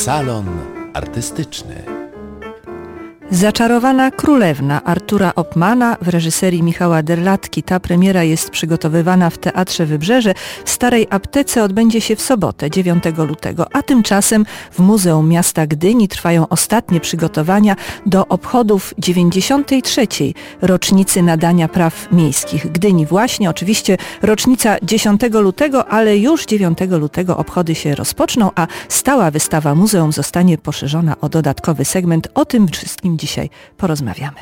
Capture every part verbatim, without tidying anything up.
Salon artystyczny. Zaczarowana królewna Artura Oppmana w reżyserii Michała Derlatki. Ta premiera jest przygotowywana w Teatrze Wybrzeże. W Starej Aptece odbędzie się w sobotę, dziewiątego lutego, a tymczasem w Muzeum Miasta Gdyni trwają ostatnie przygotowania do obchodów dziewięćdziesiątej trzeciej rocznicy nadania praw miejskich Gdyni. Właśnie, oczywiście rocznica dziesiątego lutego, ale już dziewiątego lutego obchody się rozpoczną, a stała wystawa muzeum zostanie poszerzona o dodatkowy segment. O tym wszystkim dzisiaj porozmawiamy.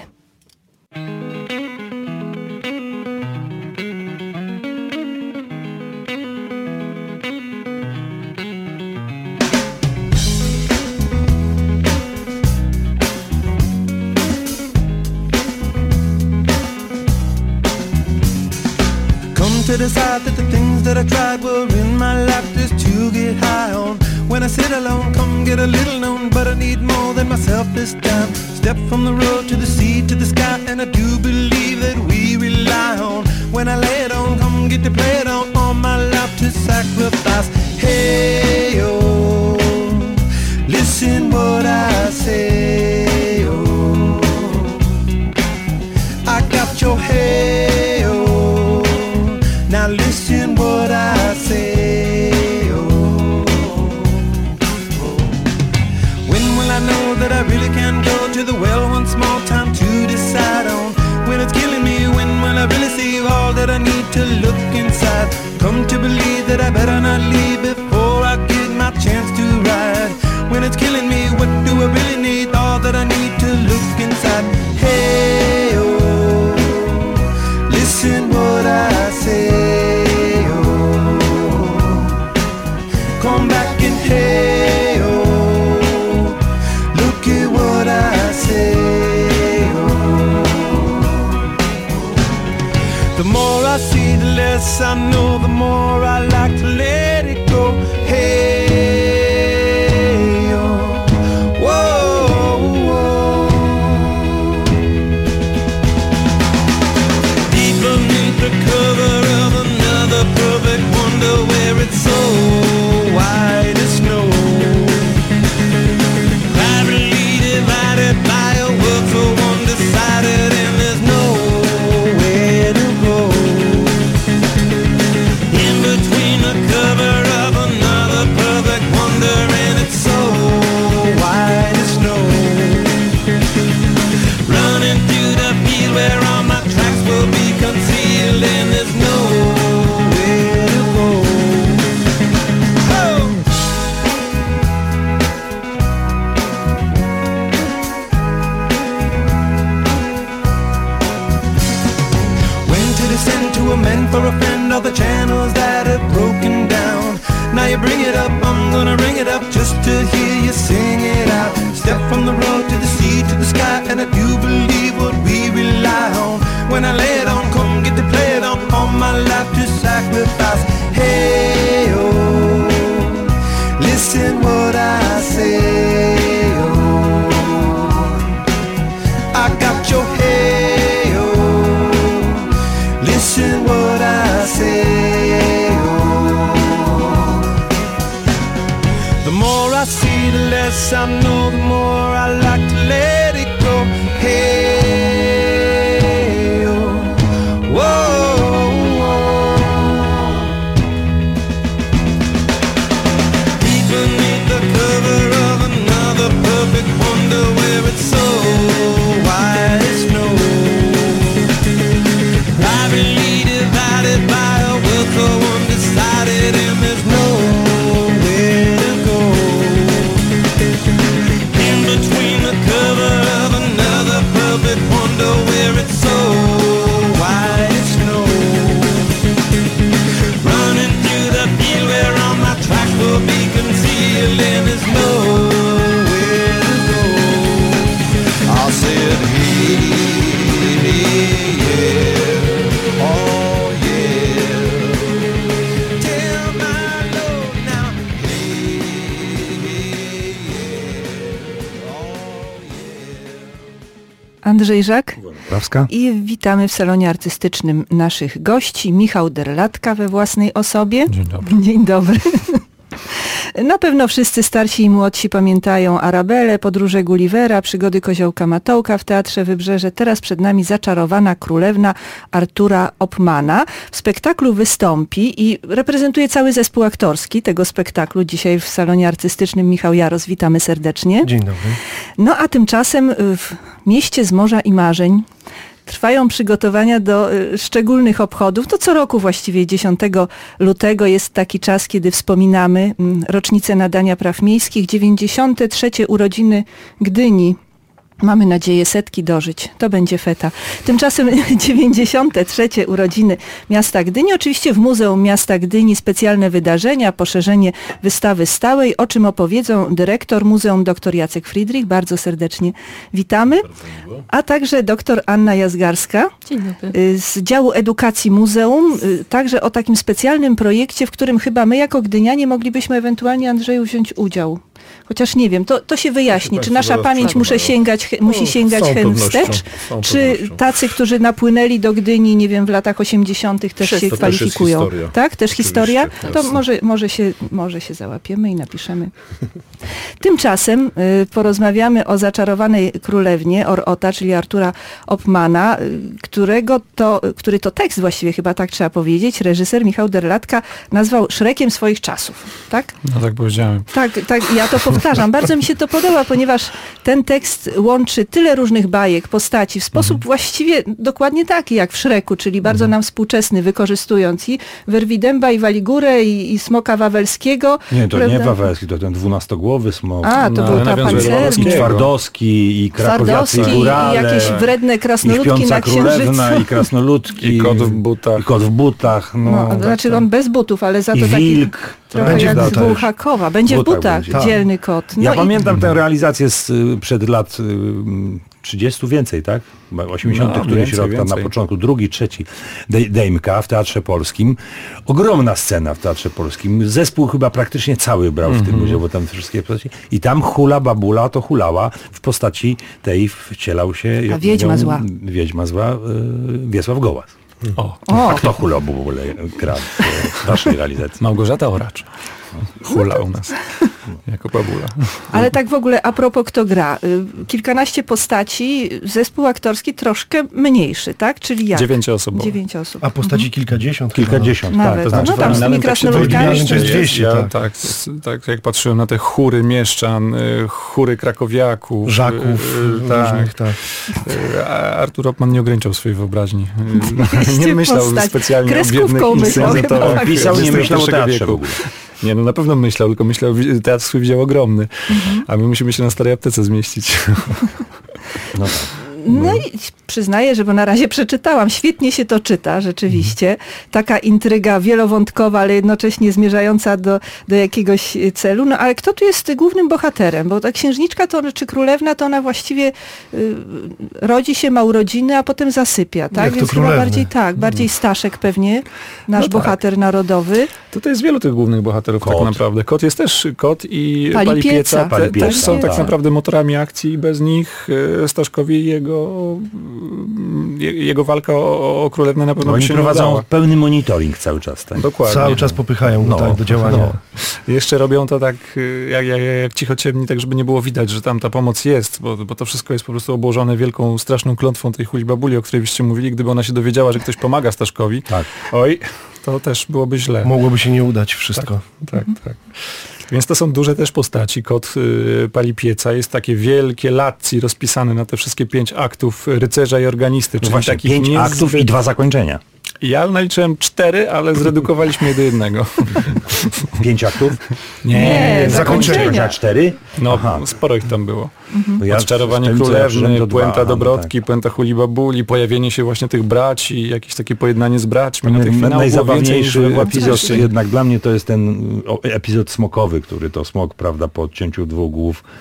Come to decide that the things that I tried were in my life just to get high on. When I sit alone, come get a little known, but I need more than myself this time. Step from the road to the sea to the sky, and I do believe that we rely on. When I lay it on, come get to play it on, all my life to sacrifice. Hey, oh, listen what I say, oh, I got your hey, oh, now listen what I say. That I really can go to the well one small time to decide on. When it's killing me, when will I really see all that I need to look inside? Come to believe that I better not leave before I get my chance to ride. When it's killing me, what do I really need? All that I need to look inside. Hey, oh, listen what I say, oh, come back and hey, oh, what I say, oh. The more I see, the less I know, the more I like to let it go. Hey, oh, whoa, whoa. Deep beneath the cover of another perfect wonder, where it's so white as snow, divided by a world so undecided, and there's nowhere to go. In between the cover of another perfect wonder, and it's so white as snow. Running through the field where all my tracks will be concealed, and there's nowhere to go. Oh! Send to a man for a friend, all the channels that have broken down. Now you bring it up, I'm gonna ring it up just to hear you sing it out. Step from the road to the sea to the sky, and I do believe what we rely on. When I lay it on, come get to play it on, all my life to sacrifice. Hey, oh, listen what I say, oh, I got your hey, oh, listen what I say, oh. The more I see, the less I know, the more I like to let it go. Hey, oh, whoa, whoa. Deep beneath the cover of another perfect wonder, where it's so white as snow, privately divided by a world so undecided, and there's nowhere to go. In between the cover of another perfect wonder, where it's so white as snow. Running through the field where all my tracks will be concealed, and there's nowhere to go. I said, hey, hey, yeah. Oh yeah, tell my Lord now, hey, hey, yeah. Oh yeah. Andrzej Żak Prawska. i witamy w salonie artystycznym naszych gości. Michał Derlatka we własnej osobie. Dzień dobry. Dzień dobry. Na pewno wszyscy starsi i młodsi pamiętają Arabelę, Podróże Gullivera, Przygody Koziołka Matołka w Teatrze Wybrzeże. Teraz przed nami Zaczarowana Królewna Artura Oppmana. W spektaklu wystąpi i reprezentuje cały zespół aktorski tego spektaklu. Dzisiaj w salonie artystycznym Michał Jaros. Witamy serdecznie. Dzień dobry. No a tymczasem w mieście z morza i marzeń trwają przygotowania do y, szczególnych obchodów. To co roku właściwie dziesiątego lutego jest taki czas, kiedy wspominamy mm, rocznicę nadania praw miejskich, dziewięćdziesiąte trzecie urodziny Gdyni. Mamy nadzieję setki dożyć. To będzie feta. Tymczasem dziewięćdziesiąte trzecie urodziny miasta Gdyni. Oczywiście w Muzeum Miasta Gdyni specjalne wydarzenia, poszerzenie wystawy stałej, o czym opowiedzą dyrektor Muzeum dr Jacek Friedrich. Bardzo serdecznie witamy. A także dr Anna Jazgarska. Dzień dobry. Z działu edukacji muzeum. Także o takim specjalnym projekcie, w którym chyba my jako gdynianie moglibyśmy ewentualnie, Andrzeju, wziąć udział. Chociaż nie wiem, to, to się wyjaśni, czy nasza pamięć musi sięgać, he, musi sięgać hen wstecz, czy tacy, którzy napłynęli do Gdyni, nie wiem, w latach osiemdziesiątych też się kwalifikują. Też tak? Też historia? Jasne. To może, może, się, może się załapiemy i napiszemy. Tymczasem y, porozmawiamy o Zaczarowanej Królewnie Or-Ota, czyli Artura Oppmana, y, którego to, który to tekst właściwie chyba tak trzeba powiedzieć, reżyser Michał Derlatka nazwał Szrekiem swoich czasów. Tak? No tak powiedziałem. Tak, tak, ja to powtarzam. Bardzo mi się to podoba, ponieważ ten tekst łączy tyle różnych bajek, postaci w sposób mhm. właściwie dokładnie taki jak w Szreku, czyli bardzo mhm. nam współczesny, wykorzystując i Werwidęba, i Waligurę, i, i Smoka Wawelskiego. Nie, to prawda? nie Wawelski, to ten dwunastogłowy smok. A, to no, był ta I Twardowski, i Krakowiacy, i Górale. I jakieś wredne krasnoludki na Księżycu. I krasnoludki. I kot w butach. I kot w butach. No, no, tak, znaczy tak. on bez butów, ale za to I taki wilk. trochę Będzie jak w z butach. Bułhakowa. Będzie w W butach butach, będzie. dzielny kot. No Ja i pamiętam tę realizację z, y, przed lat y, trzydziestu więcej, tak? osiemdziesiątych No, któryś więcej, rok, tam na więcej. początku, drugi, trzeci, Dej- Dejmka w Teatrze Polskim. Ogromna scena w Teatrze Polskim. Zespół chyba praktycznie cały brał w tym udział, bo tam wszystkie postaci. I tam hula babula to hulała w postaci tej, wcielał się... A wiedźma ją- zła. Wiedźma zła, y, Wiesław Gołas. O, O, A kto hulał w ogóle gra w, w naszej realizacji? Małgorzata Oracz. Hula u nas. Jako babula. ale tak w ogóle a propos kto gra. Y, Kilkanaście postaci, zespół aktorski troszkę mniejszy, tak? Czyli jak? Dziewięcioosobowy. Dziewięć osób. A postaci kilkadziesiąt. Kilkadziesiąt, tak. Nawet. To znaczy, No tam z tymi Nawet tak się krasnoludkami. powiedziałem, że jest jeszcze- dwieście, Ja tak. tak, s- tak jak patrzyłem na te chóry mieszczan, y, chóry krakowiaków, Żaków, y, y, tak, różnych, tak. y, a Artur Oppman nie ograniczał swojej wyobraźni. Y, Mieście nie myślał postać. specjalnie o Kreskówką biednych myślał inscenizatorach. chyba, tak. Pisał, nie myślał o dwudziestego teatrze w wieku. ogóle. Nie, no na pewno myślał, tylko myślał, teatr swój widział ogromny, a my musimy się na Starej Aptece zmieścić. No tak. No i przyznaję, że bo na razie przeczytałam. Świetnie się to czyta, rzeczywiście. Taka intryga wielowątkowa, ale jednocześnie zmierzająca do, do jakiegoś celu. No ale kto tu jest głównym bohaterem? Bo ta księżniczka to, czy królewna, to ona właściwie y, rodzi się, ma urodziny, a potem zasypia, tak? Jak to Więc chyba królewny. bardziej tak, bardziej Staszek pewnie, nasz No tak. bohater narodowy. Tutaj jest wielu tych głównych bohaterów Kot. tak naprawdę. Kot jest też kot i Pali Pali pieca. Pieca, te, Pali też pieca, są tak tak. naprawdę motorami akcji i bez nich e, Staszkowi i jego, mm, je- jego walka o, o królewnę na pewno No by oni się nie prowadzą udała. pełny monitoring cały czas. Tak? Dokładnie. Cały czas popychają No, tak, do działania. No. Jeszcze robią to tak y, jak, jak, jak cicho ciemni, tak żeby nie było widać, że tam ta pomoc jest, bo, bo to wszystko jest po prostu obłożone wielką, straszną klątwą tej huli babuli, o której byście mówili. Gdyby ona się dowiedziała, że ktoś pomaga Staszkowi, Tak. oj, to też byłoby źle. Mogłoby się nie udać wszystko. Tak, tak. Więc to są duże też postaci. Kot y, Pali Pieca jest takie wielkie latci rozpisane na te wszystkie pięć aktów rycerza i organisty. No Czyli właśnie, takich pięć niezbyt- aktów i dwa zakończenia. Ja naliczyłem cztery, ale zredukowaliśmy je do jednego. Pięć aktów? Nie, zakończenia. zakończenia. A cztery? No, Aha. sporo ich tam było. Bo ja Odczarowanie w tym, co ja królewny, przyszedłem, to dwa, puenta no, Dobrotki, tak. puenta Huli Babuli, pojawienie się właśnie tych braci, jakieś takie pojednanie z braćmi. No, tych Naj- finałów było więcej Najzabawniejszy niż we epizod Władcy. jednak dla mnie to jest ten o, epizod smokowy, który to smok, prawda, po odcięciu dwóch głów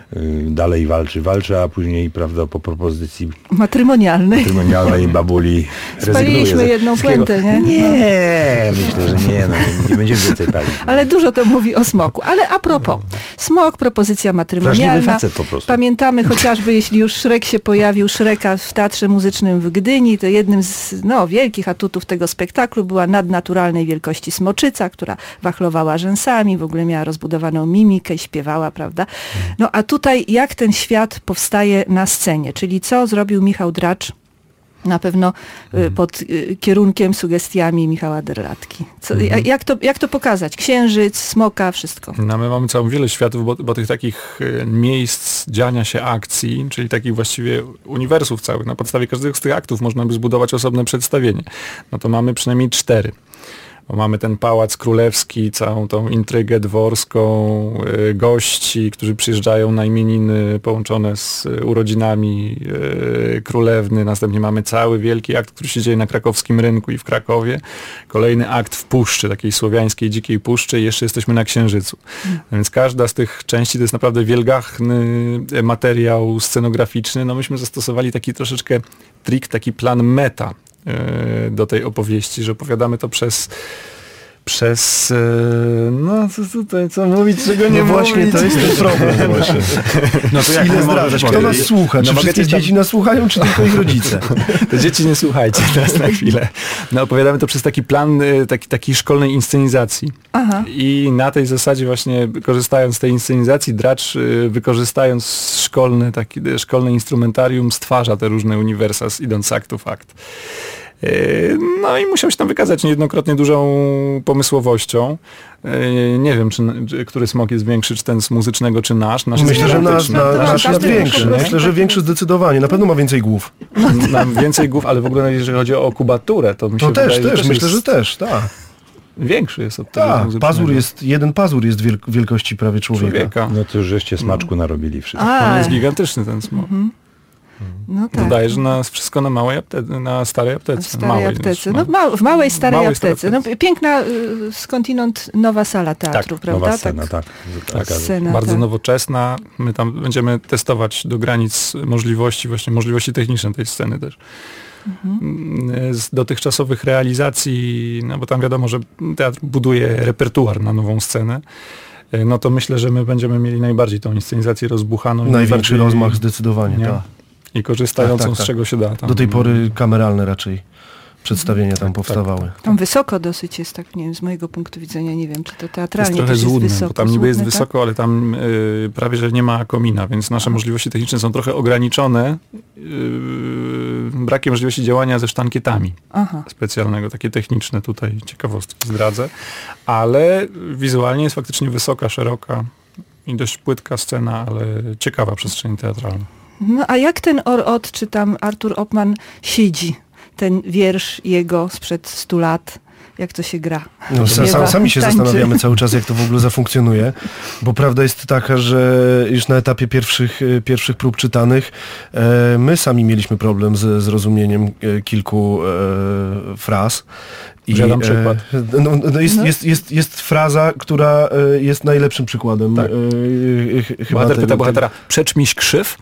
y, dalej walczy, walczy, a później, prawda, po propozycji Matrymonialny. matrymonialnej babuli rezygnuje. Spaliliśmy ze jedną wszystkiego. puentę, nie? Nie, myślę, że nie, no, nie będziemy więcej palić. Ale dużo to mówi o smoku. Ale a propos, smok, propozycja matrymonialna. Wrażliwy facet po prostu. Pamiętamy chociażby, jeśli już Szrek się pojawił, Szreka w Teatrze Muzycznym w Gdyni, to jednym z no, wielkich atutów tego spektaklu była nadnaturalnej wielkości smoczyca, która wachlowała rzęsami, w ogóle miała rozbudowaną mimikę, śpiewała, prawda? No a tutaj jak ten świat powstaje na scenie, czyli co zrobił Michał Dracz? Na pewno y, pod y, kierunkiem, sugestiami Michała Derlatki. Co, Mhm. jak, to, jak to pokazać? Księżyc, smoka, wszystko. No, my mamy całą wiele światów, bo, bo tych takich e, miejsc dziania się akcji, czyli takich właściwie uniwersów całych. Na podstawie każdego z tych aktów można by zbudować osobne przedstawienie. No to mamy przynajmniej cztery. Bo mamy ten pałac królewski, całą tą intrygę dworską, y, gości, którzy przyjeżdżają na imieniny połączone z y, urodzinami y, królewny. Następnie mamy cały wielki akt, który się dzieje na krakowskim rynku i w Krakowie. Kolejny akt w puszczy, takiej słowiańskiej, dzikiej puszczy i jeszcze jesteśmy na Księżycu. Mm. Więc każda z tych części to jest naprawdę wielgachny materiał scenograficzny. No myśmy zastosowali taki troszeczkę trik, taki plan meta do tej opowieści, że opowiadamy to przez przez no co tutaj co mówić, czego nie no mówić. właśnie, to jest ten problem właśnie. No to jak Ile my zdradzać? możemy Kto nas powiedzieć? słucha? Czy No mogę wszystkie coś tam- dzieci nas słuchają, czy tylko ich rodzice? To dzieci nie słuchajcie teraz na chwilę. No opowiadamy to przez taki plan y, taki, takiej szkolnej inscenizacji. Aha. I na tej zasadzie właśnie korzystając z tej inscenizacji, Dracz y, wykorzystując szkolne, taki, szkolne instrumentarium stwarza te różne uniwersa, idąc z aktu w akt. No i musiał się tam wykazać niejednokrotnie dużą pomysłowością. Nie wiem, czy, czy który smok jest większy, czy ten z muzycznego, czy nasz. nasz Myślę, że nasz, gigantyczny. na, No, nasz jest każdy większy. po prostu. Myślę, że większy zdecydowanie. Na pewno ma więcej głów. Mam więcej głów, ale w ogóle jeżeli chodzi o kubaturę, to mi się To też, wydaje, że też. Myślę, jest że też, tak. większy jest od tego Tak, muzycznego. pazur jest, jeden pazur jest wiel- wielkości prawie człowieka. człowieka. No to już żeście smaczku narobili wszystko. A, On jest gigantyczny, ten smok. no tak. Dodaję, że na, wszystko na małej aptece, na starej aptece. W starej małej, aptece. już No, ma- ma, w małej starej Małej starej aptece. No, aptece. piękna y, skądinąd nowa sala teatru, Tak, prawda? nowa scena, tak. Tak, Scena, bardzo tak. nowoczesna. My tam będziemy testować do granic możliwości, właśnie możliwości techniczne tej sceny też. Mhm. Z dotychczasowych realizacji, no bo tam wiadomo, że teatr buduje repertuar na nową scenę, no to myślę, że my będziemy mieli najbardziej tą inscenizację rozbuchaną. i Największy najbardziej- rozmach zdecydowanie, nie? tak. I korzystającą Tak, tak, z tak. czego się da. Tam. Do tej pory kameralne raczej przedstawienia tam powstawały. Tam wysoko dosyć jest, tak nie wiem, z mojego punktu widzenia, nie wiem, czy to To jest teatralnie trochę też jest złudne, wysoko. bo tam niby jest złudne, tak? wysoko, ale tam y, prawie, że nie ma komina, więc nasze możliwości techniczne są trochę ograniczone y, brakiem możliwości działania ze sztankietami Aha. specjalnego, takie techniczne tutaj ciekawostki zdradzę, ale wizualnie jest faktycznie wysoka, szeroka i dość płytka scena, ale ciekawa przestrzeń teatralna. No a jak ten Orot, czy tam Artur Oppmann siedzi? Ten wiersz jego sprzed stu lat, jak to się gra? No, sa, Śpiewa, sa, sami się tańczy. zastanawiamy cały czas, jak to w ogóle zafunkcjonuje, bo prawda jest taka, że już na etapie pierwszych, e, pierwszych prób czytanych e, my sami mieliśmy problem ze zrozumieniem e, kilku e, fraz. Podam przykład. E, no, no jest, No. jest, jest, jest fraza, która e, jest najlepszym przykładem. Tak. E, e, ch- chyba Bohater tego- pyta bohatera, przecz miś krzyw?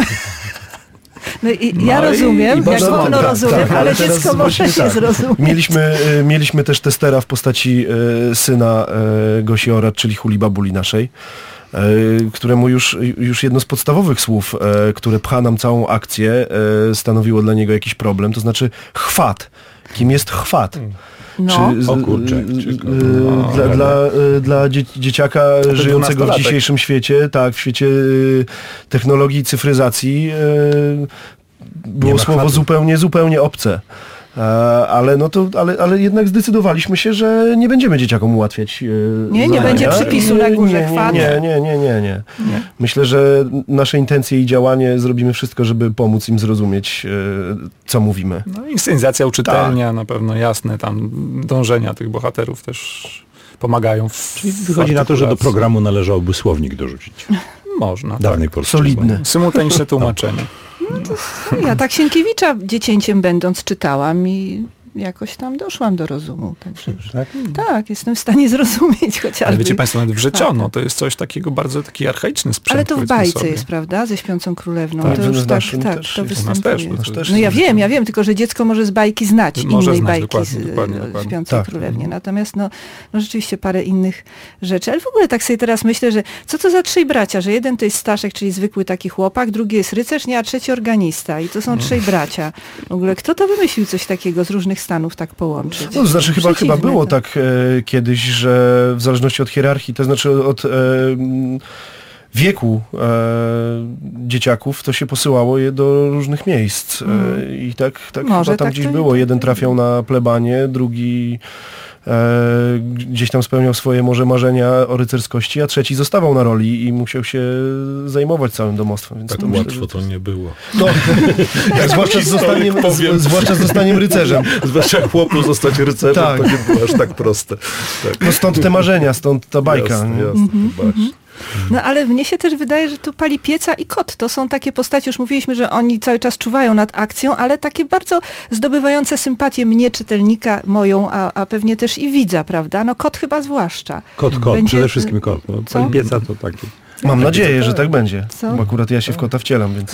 No i No ja i- rozumiem, i bardzo jak ono mądre. rozumiem, Tak, ale ale teraz dziecko może właśnie nie tak. zrozumieć. Mieliśmy, e, mieliśmy też testera w postaci e, syna e, Gosi Orat, czyli Huli Babuli naszej, e, któremu już, już jedno z podstawowych słów, e, które pcha nam całą akcję, e, stanowiło dla niego jakiś problem, to znaczy chwat. Kim jest chwat? No. Czy z- O kurczę, y, ciekawe. y, No, dla, ale- dla, y, dla dzie, dzieciaka żyjącego w dwunastolatek. dzisiejszym świecie, tak, w świecie y, technologii i cyfryzacji y, było ma słowo chwatu. zupełnie, zupełnie obce. E, Ale, no to, ale, ale jednak zdecydowaliśmy się, że nie będziemy dzieciakom ułatwiać. e, Nie, nie zadania. będzie przypisu na górze nie, chwat. nie, nie, nie, nie, nie. Myślę, że nasze intencje i działanie zrobimy wszystko, żeby pomóc im zrozumieć, e, co mówimy. No inscenizacja uczytelnia, na pewno jasne tam dążenia tych bohaterów też pomagają w Czyli wychodzi na to, że do artykulacji. programu należałoby słownik dorzucić. Można, tak. Dawnej polskiej. Solidny. Symultaniczne tłumaczenie. Ja tak Sienkiewicza dziecięciem będąc czytałam i jakoś tam doszłam do rozumu. Także już, Tak? tak, jestem w stanie zrozumieć chociażby. Ale wiecie Państwo, nawet wrzeciono Tak. to jest coś takiego bardzo taki archaiczny sprzęt. Ale to w powiedzmy bajce sobie. jest, prawda? Ze Śpiącą Królewną. Tak, to w już tak, naszym tak, też to jest. U nas występuje. też, Nasz też No ja jest. wiem, ja wiem, tylko że dziecko może z bajki znać, Może innej znać, bajki dokładnie, z dokładnie, e, dokładnie. Śpiącej Tak. Królewnie. Natomiast no, no rzeczywiście parę innych rzeczy. Ale w ogóle tak sobie teraz myślę, że co to za trzej bracia, że jeden to jest Staszek, czyli zwykły taki chłopak, drugi jest rycerz, nie, a trzeci organista. I to są trzej bracia. W ogóle kto to wymyślił coś takiego z różnych stanów tak połączyć? No, to znaczy chyba, chyba Przeciwne było to. tak e, kiedyś, że w zależności od hierarchii, to znaczy od e, m, wieku e, dzieciaków, to się posyłało je do różnych miejsc. E, I tak, tak Może chyba tam tak gdzieś to i było. tak Jeden to trafiał na plebanie, drugi e, gdzieś tam spełniał swoje może marzenia o rycerskości, a trzeci zostawał na roli i musiał się zajmować całym domostwem. Więc Tak to myślę, łatwo że- to nie było. No, tak, zwłaszcza z zostaniem, powiem. z, zwłaszcza z zostaniem rycerzem. Zwłaszcza jak chłopu zostać rycerzem, Tak. to nie było aż tak proste. Tak. No stąd te marzenia, stąd ta bajka. Jasne, nie? jasne, właśnie. No ale mnie się też wydaje, że tu Pali Pieca i kot to są takie postacie, już mówiliśmy, że oni cały czas czuwają nad akcją, ale takie bardzo zdobywające sympatię mnie, czytelnika, moją, a, a pewnie też i widza, prawda? No kot chyba zwłaszcza. Kot, kot, Będzie- przede wszystkim kot. No, Co? Pieca to taki. Mam nadzieję, że tak będzie. Co? Bo akurat ja się w kota wcielam, więc...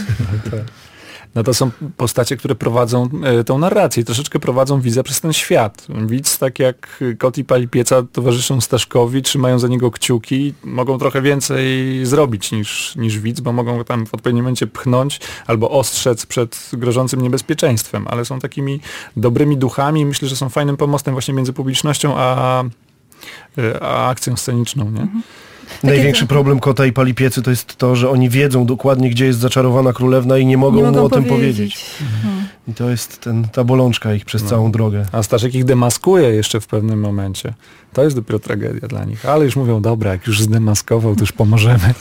No to są postacie, które prowadzą e, tą narrację i troszeczkę prowadzą widza przez ten świat. Widz, tak jak kot i Pali Pieca, towarzyszą Staszkowi, trzymają za niego kciuki, mogą trochę więcej zrobić niż, niż widz, bo mogą go tam w odpowiednim momencie pchnąć albo ostrzec przed grożącym niebezpieczeństwem, ale są takimi dobrymi duchami i myślę, że są fajnym pomostem właśnie między publicznością a, e, a akcją sceniczną, nie? Największy problem kota i Pali Piecy to jest to, że oni wiedzą dokładnie, gdzie jest zaczarowana królewna i nie mogą, Nie mu mogą o tym powiedzieć. powiedzieć. I to jest ten, ta bolączka ich przez No. całą drogę. A Staszek ich demaskuje jeszcze w pewnym momencie. To jest dopiero tragedia dla nich. Ale już mówią, dobra, jak już zdemaskował, to już pomożemy.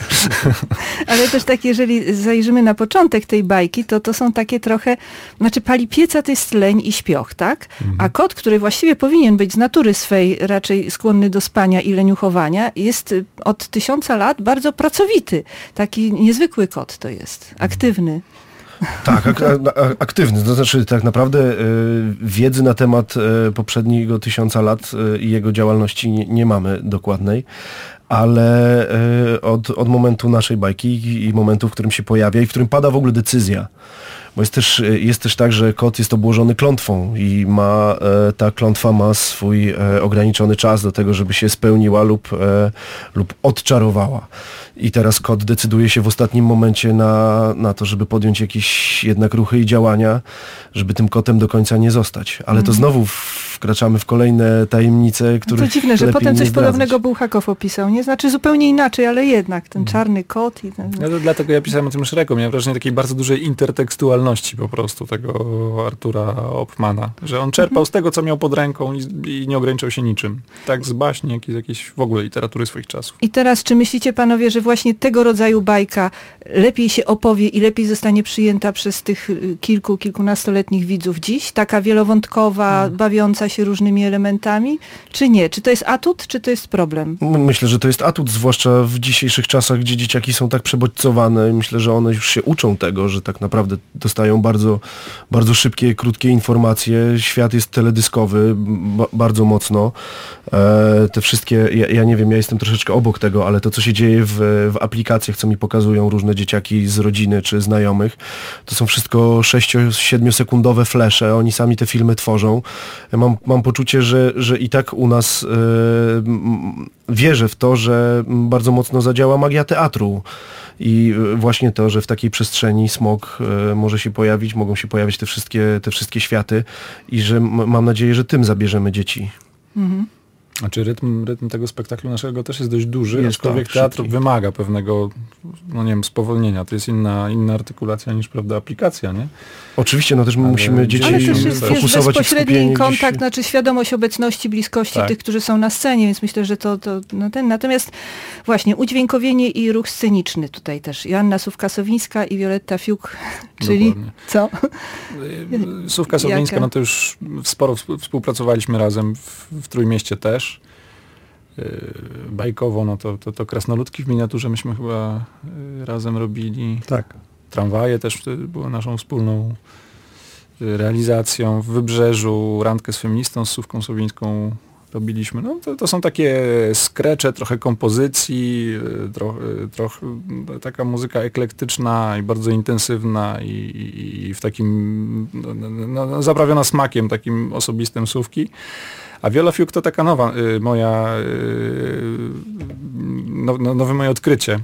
Ale też tak, jeżeli zajrzymy na początek tej bajki, to to są takie trochę, znaczy Pali Pieca to jest leń i śpioch, tak? A kot, który właściwie powinien być z natury swej raczej skłonny do spania i leniuchowania, jest y, od tysiąca lat bardzo pracowity. Taki niezwykły kot to jest, aktywny. Tak, ak a- aktywny. To znaczy tak naprawdę y, wiedzy na temat y, poprzedniego tysiąca lat y, i jego działalności nie, nie mamy dokładnej, ale y, od, od momentu naszej bajki i, i momentu, w którym się pojawia i w którym pada w ogóle decyzja. Bo jest też, jest też tak, że kot jest obłożony klątwą i ma, e, ta klątwa ma swój e, ograniczony czas do tego, żeby się spełniła lub, e, lub odczarowała. I teraz kot decyduje się w ostatnim momencie na, na to, żeby podjąć jakieś jednak ruchy i działania, żeby tym kotem do końca nie zostać. Ale to znowu wkraczamy w kolejne tajemnice, których To dziwne, że lepiej potem nie coś zdradzać. podobnego Bułhakow opisał, nie? Znaczy zupełnie inaczej, ale jednak ten czarny kot i ten... No to dlatego ja pisałem o tym szeregu. Miałem wrażenie takiej bardzo dużej intertekstualności po prostu tego Artura Opmana, że on czerpał z tego, co miał pod ręką i, i nie ograniczał się niczym. Tak z baśni, jak i z jakiejś w ogóle literatury swoich czasów. I teraz, czy myślicie panowie, że właśnie tego rodzaju bajka lepiej się opowie i lepiej zostanie przyjęta przez tych y, kilku, kilkunastoletnich widzów dziś? Taka wielowątkowa, Hmm. bawiąca się różnymi elementami? Czy nie? Czy to jest atut, czy to jest problem? Myślę, że to jest atut, zwłaszcza w dzisiejszych czasach, gdzie dzieciaki są tak przebodźcowane. Myślę, że one już się uczą tego, że tak naprawdę dostają bardzo, bardzo szybkie, krótkie informacje. Świat jest teledyskowy ba- bardzo mocno. E, te wszystkie, ja, ja nie wiem, ja jestem troszeczkę obok tego, ale to, co się dzieje w, w aplikacjach, co mi pokazują różne dzieciaki z rodziny czy znajomych, to są wszystko sześcio-siedmiosekundowe flesze. Oni sami te filmy tworzą. Ja mam, mam poczucie, że, że i tak u nas e, m, wierzę w to, że bardzo mocno zadziała magia teatru. I e, właśnie to, że w takiej przestrzeni smog e, może się pojawić, mogą się pojawić te wszystkie, te wszystkie światy i że m- mam nadzieję, że tym zabierzemy dzieci. Znaczy rytm, rytm tego spektaklu naszego też jest dość duży, Jest, aczkolwiek tak, teatr szybki. wymaga pewnego, no nie wiem, spowolnienia. To jest inna, inna artykulacja niż, prawda, aplikacja, nie? Oczywiście, no też my Ale- musimy dzieci Ale Czyli też jest, jest fokusować i bezpośredni skupienie kontakt, gdzieś. znaczy świadomość obecności, bliskości Tak. tych, którzy są na scenie, więc myślę, że to, to no ten. Natomiast właśnie udźwiękowienie i ruch sceniczny tutaj też. Joanna Sówka-Sowińska i Violetta Fiuk, czyli Dokładnie. co? Sówka Sowińska, Jaka? no to już sporo współ- współpracowaliśmy razem w, w Trójmieście też. Yy, Bajkowo, no to, to, to Krasnoludki w miniaturze myśmy chyba yy, razem robili. Tak. Tramwaje też wtedy były naszą wspólną realizacją. W Wybrzeżu randkę z feministą, z Sówką Sowińską robiliśmy. No, to, to są takie skrecze, trochę kompozycji, trochę, trochę taka muzyka eklektyczna i bardzo intensywna i, i, i w takim no, no, zaprawiona smakiem takim osobistym Sówki. A Viola Fiuk to taka nowa, y, moja, y, no, no, nowe moje odkrycie.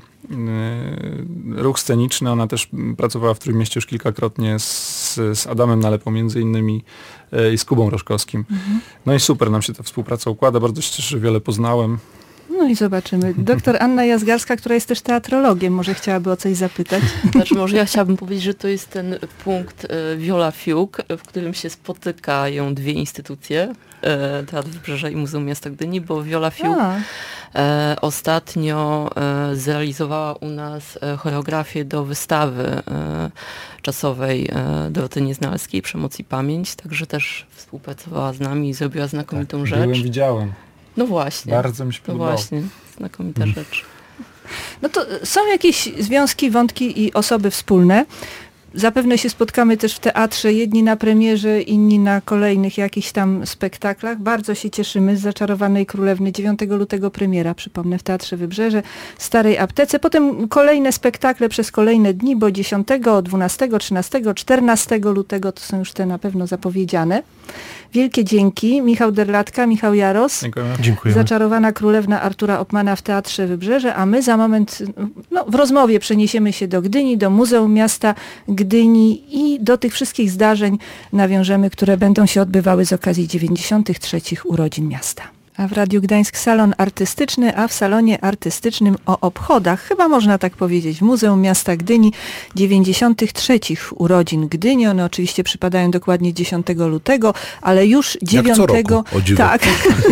Y, ruch sceniczny, ona też pracowała w Trójmieście już kilkakrotnie z, z Adamem Nalepą między innymi y, i z Kubą Roszkowskim. Mhm. No i super nam się ta współpraca układa, bardzo się cieszę, że wiele poznałem. No i zobaczymy. Doktor Anna Jazgarska, która jest też teatrologiem, może chciałaby o coś zapytać. Znaczy, może ja chciałabym powiedzieć, że to jest ten punkt y, Viola Fiuk, w którym się spotykają dwie instytucje, y, Teatr Wybrzeża i Muzeum Miasta Gdyni, bo Viola Fiuk y, ostatnio y, zrealizowała u nas y, choreografię do wystawy y, czasowej y, Doroty Nieznalskiej, Przemoc i Pamięć, także też współpracowała z nami i zrobiła znakomitą tak, rzecz. Byłem, widziałem. No właśnie. Bardzo mi się podobało. No właśnie, znakomita mm. rzecz. No to są jakieś związki, wątki i osoby wspólne. Zapewne się spotkamy też w teatrze, jedni na premierze, inni na kolejnych jakichś tam spektaklach. Bardzo się cieszymy z Zaczarowanej Królewny. dziewiątego lutego premiera, przypomnę, w Teatrze Wybrzeże, Starej Aptece. Potem kolejne spektakle przez kolejne dni, bo dziesiątego, dwunastego, trzynastego, czternastego lutego to są już te na pewno zapowiedziane. Wielkie dzięki. Michał Derlatka, Michał Jaros. Dziękujemy. Dziękujemy. Zaczarowana Królewna Artura Opmana w Teatrze Wybrzeże, a my za moment no, w rozmowie przeniesiemy się do Gdyni, do Muzeum Miasta Gdyni i do tych wszystkich zdarzeń nawiążemy, które będą się odbywały z okazji dziewięćdziesiątych trzecich urodzin miasta. A w Radiu Gdańsk salon artystyczny, a w salonie artystycznym o obchodach, chyba można tak powiedzieć, w Muzeum Miasta Gdyni dziewięćdziesiątych trzecich urodzin Gdyni. One oczywiście przypadają dokładnie dziesiątego lutego, ale już dziewiątego... Jak co roku, o dziwo. Tak,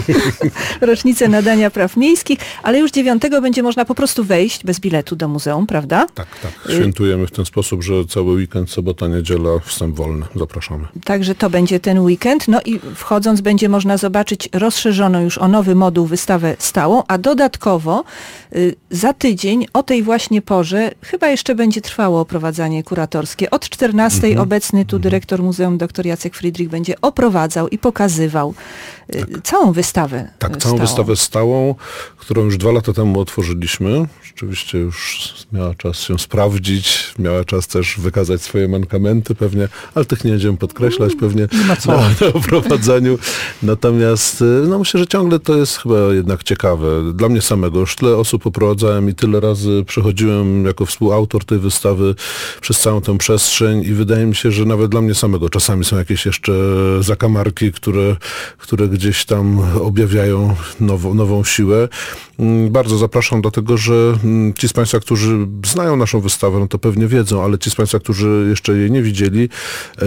rocznicę nadania praw miejskich, ale już dziewiątego będzie można po prostu wejść bez biletu do muzeum, prawda? Tak, tak. Świętujemy w ten sposób, że cały weekend, sobota, niedziela, wstęp wolny. Zapraszamy. Także to będzie ten weekend. No i wchodząc będzie można zobaczyć rozszerzoną już o nowy moduł wystawę stałą, a dodatkowo y, za tydzień o tej właśnie porze chyba jeszcze będzie trwało oprowadzanie kuratorskie. Od czternastej mm-hmm. obecny tu dyrektor muzeum dr Jacek Friedrich będzie oprowadzał i pokazywał y, tak. całą wystawę Tak, stałą. całą wystawę stałą, którą już dwa lata temu otworzyliśmy. Rzeczywiście już miała czas się sprawdzić, miała czas też wykazać swoje mankamenty pewnie, ale tych nie będziemy podkreślać pewnie na, na oprowadzaniu. Natomiast no myślę, że ciągle to jest chyba jednak ciekawe. Dla mnie samego już tyle osób oprowadzałem i tyle razy przechodziłem jako współautor tej wystawy przez całą tę przestrzeń i wydaje mi się, że nawet dla mnie samego czasami są jakieś jeszcze zakamarki, które, które gdzieś tam objawiają nową, nową siłę. Bardzo zapraszam dlatego, że ci z Państwa, którzy znają naszą wystawę, no to pewnie wiedzą, ale ci z Państwa, którzy jeszcze jej nie widzieli, e,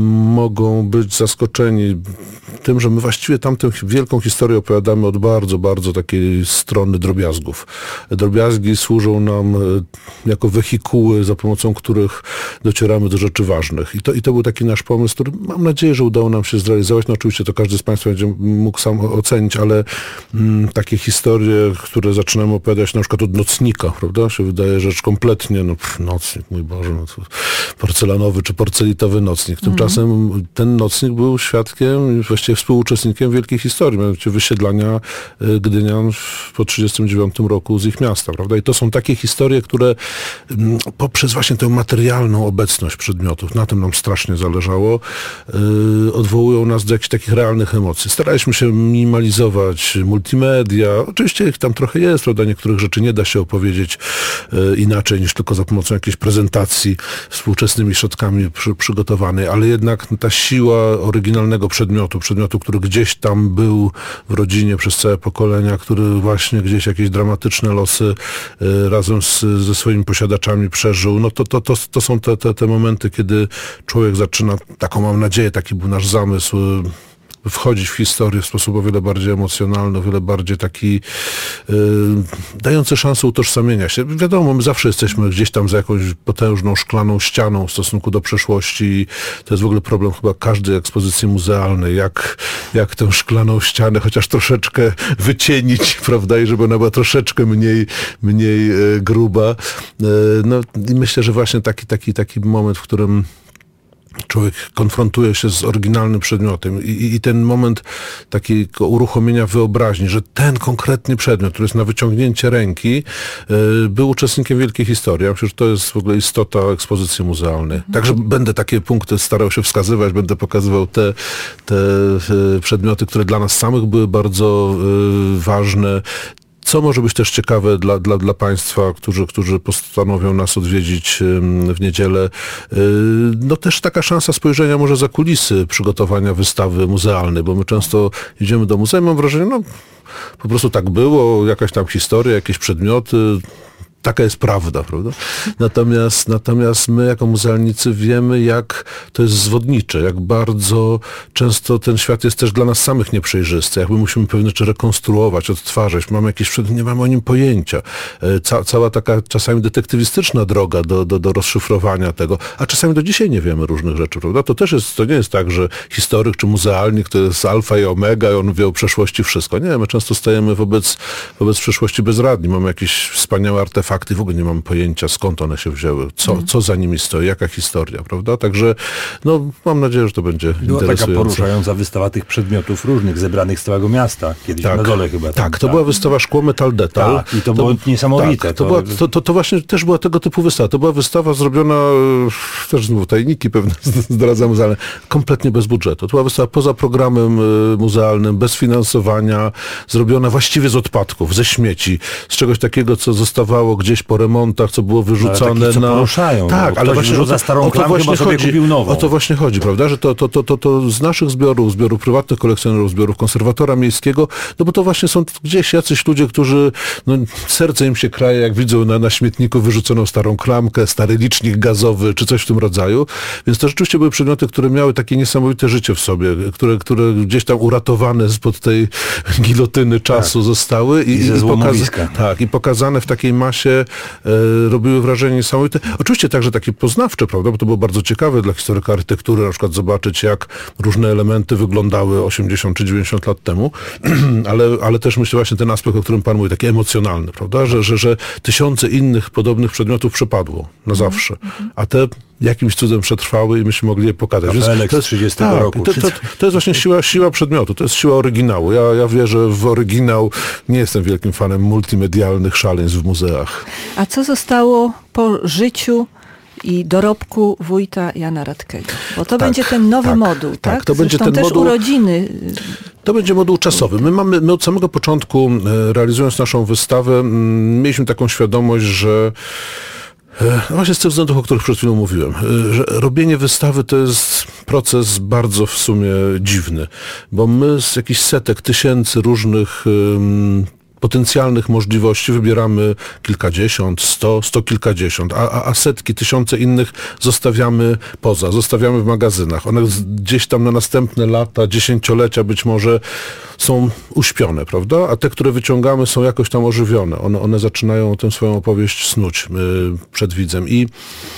mogą być zaskoczeni tym, że my właściwie tamtą wielką historię opowiadamy od bardzo, bardzo takiej strony drobiazgów. Drobiazgi służą nam jako wehikuły, za pomocą których docieramy do rzeczy ważnych. I to, i to był taki nasz pomysł, który mam nadzieję, że udało nam się zrealizować. No oczywiście to każdy z Państwa będzie mógł sam ocenić, ale mm, takie historie, które zaczynamy opowiadać na przykład od nocnika, prawda? Się wydaje rzecz kompletnie, no pff, nocnik, mój Boże, no to porcelanowy czy porcelitowy nocnik. Tymczasem mm. ten nocnik był świadkiem, właściwie współuczestnikiem wielkiej historii, mianowicie wysiedlania Gdynian po trzydziestym dziewiątym roku z ich miasta, prawda? I to są takie historie, które poprzez właśnie tę materialną obecność przedmiotów, na tym nam strasznie zależało, yy, odwołują nas do jakichś takich realnych emocji. Staraliśmy się minimalizować multimedia, oczywiście ich tam trochę jest, prawda? Niektórych rzeczy nie da się opowiedzieć yy, inaczej niż tylko za pomocą jakiejś prezentacji współczesnymi środkami przy, przygotowanej, ale jednak ta siła oryginalnego przedmiotu, przedmiotu, który gdzieś tam był w rodzinie przez całe pokolenia, który właśnie gdzieś jakieś dramatyczne losy y, razem z, ze swoimi posiadaczami przeżył, no to, to, to, to są te, te, te momenty, kiedy człowiek zaczyna, taką mam nadzieję, taki był nasz zamysł, y, wchodzić w historię w sposób o wiele bardziej emocjonalny, o wiele bardziej taki yy, dający szansę utożsamienia się. Wiadomo, my zawsze jesteśmy gdzieś tam za jakąś potężną, szklaną ścianą w stosunku do przeszłości i to jest w ogóle problem chyba każdej ekspozycji muzealnej, jak, jak tę szklaną ścianę chociaż troszeczkę wycienić, prawda, i żeby ona była troszeczkę mniej, mniej yy, gruba. Yy, no i myślę, że właśnie taki, taki, taki moment, w którym człowiek konfrontuje się z oryginalnym przedmiotem i, i, i ten moment takiego uruchomienia wyobraźni, że ten konkretny przedmiot, który jest na wyciągnięcie ręki, y, był uczestnikiem wielkiej historii. Ja myślę, że to jest w ogóle istota ekspozycji muzealnej. Mhm. Także będę takie punkty starał się wskazywać, będę pokazywał te, te y, przedmioty, które dla nas samych były bardzo y, ważne. Co może być też ciekawe dla, dla, dla Państwa, którzy, którzy postanowią nas odwiedzić w niedzielę, no też taka szansa spojrzenia może za kulisy przygotowania wystawy muzealnej, bo my często idziemy do muzeum, mam wrażenie, no po prostu tak było, jakaś tam historia, jakieś przedmioty, taka jest prawda, prawda? Natomiast, natomiast my jako muzealnicy wiemy, jak to jest zwodnicze, jak bardzo często ten świat jest też dla nas samych nieprzejrzysty, jak my musimy pewne rzeczy rekonstruować, odtwarzać, mamy jakieś przedmioty, nie mamy o nim pojęcia. Ca, cała taka czasami detektywistyczna droga do, do, do rozszyfrowania tego, a czasami do dzisiaj nie wiemy różnych rzeczy, prawda? To też jest, to nie jest tak, że historyk czy muzealnik to jest alfa i omega i on wie o przeszłości wszystko. Nie, my często stajemy wobec, wobec przeszłości bezradni, mamy jakieś wspaniałe artefakty, fakty, w ogóle nie mam pojęcia, skąd one się wzięły, co, mm. co za nimi stoi, jaka historia, prawda? Także no, mam nadzieję, że to będzie była interesujące. Była taka poruszająca wystawa tych przedmiotów różnych, zebranych z całego miasta, kiedyś tak, na dole chyba. Tam, tak, to tak. była wystawa Szkło, Metal, Detal. Tak, i to, to było niesamowite. Tak, to, to, była, to, to, to właśnie też była tego typu wystawa. To była wystawa zrobiona, też znowu tajniki pewne zdradzam, ale kompletnie bez budżetu. To była wystawa poza programem muzealnym, bez finansowania, zrobiona właściwie z odpadków, ze śmieci, z czegoś takiego, co zostawało gdzieś po remontach, co było wyrzucone ale taki, na... poruszają, tak, no, ale właśnie za starą o to klamkę, właśnie sobie chodzi. Kupił nową. O to właśnie chodzi, prawda, że to, to, to, to, to z naszych zbiorów, zbiorów prywatnych kolekcjonerów, zbiorów konserwatora miejskiego, no bo to właśnie są gdzieś jacyś ludzie, którzy, no serce im się kraje, jak widzą na, na śmietniku wyrzuconą starą klamkę, stary licznik gazowy, czy coś w tym rodzaju. Więc to rzeczywiście były przedmioty, które miały takie niesamowite życie w sobie, które, które gdzieś tam uratowane spod tej gilotyny czasu tak. zostały i, I, i, pokaza- tak, i pokazane w takiej masie e, robiły wrażenie niesamowite. Oczywiście także takie poznawcze, prawda, bo to było bardzo ciekawe dla historyka architektury, na przykład zobaczyć, jak różne elementy wyglądały osiemdziesiąt czy dziewięćdziesiąt lat temu, ale, ale też myślę właśnie ten aspekt, o którym Pan mówi, taki emocjonalny, prawda, że, że, że tysiące innych podobnych przedmiotów przepadło na zawsze, a te jakimś cudem przetrwały i myśmy mogli je pokazać. Kapelek z trzydziestego tak, roku. To, to, to jest właśnie siła, siła przedmiotu, to jest siła oryginału. Ja, ja wierzę w oryginał, nie jestem wielkim fanem multimedialnych szaleństw w muzeach. A co zostało po życiu i dorobku wójta Jana Radkego? Bo to tak, będzie ten nowy tak, moduł, tak? tak? To będzie ten też moduł, urodziny. To będzie moduł czasowy. My mamy, my od samego początku, realizując naszą wystawę, mieliśmy taką świadomość, że no właśnie z tych względów, o których przed chwilą mówiłem, że robienie wystawy to jest proces bardzo w sumie dziwny, bo my z jakichś setek, tysięcy różnych um, potencjalnych możliwości wybieramy kilkadziesiąt, sto, sto kilkadziesiąt, a, a, a setki, tysiące innych zostawiamy poza, zostawiamy w magazynach. One gdzieś tam na następne lata, dziesięciolecia być może są uśpione, prawda? A te, które wyciągamy, są jakoś tam ożywione. One, one zaczynają tę swoją opowieść snuć yy, przed widzem. I